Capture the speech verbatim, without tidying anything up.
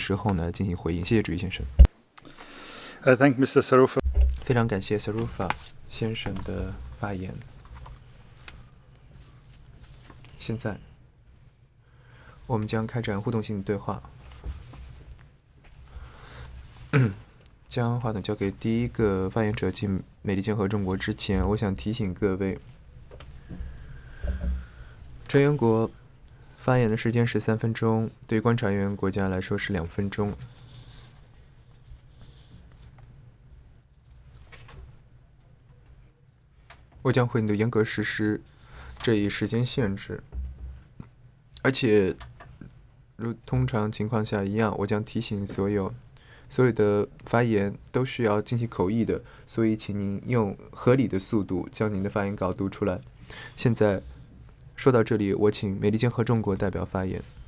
时候呢进行回应。谢谢主席先生。 I thank Mister Sarufa. 非常感谢 Sarufa 先生的发言。现在我们将开展互动性对话。将话筒交给第一个发言者进美利坚合众国之前，我想提醒各位，成员国发言的时间是三分钟，对于观察员国家来说是两分钟。我将会严格实施这一时间限制，而且如通常情况下一样，我将提醒所有所有的发言都是要进行口译的，所以请您用合理的速度将您的发言稿读出来。现在说到这里，我请美利坚合众国代表发言。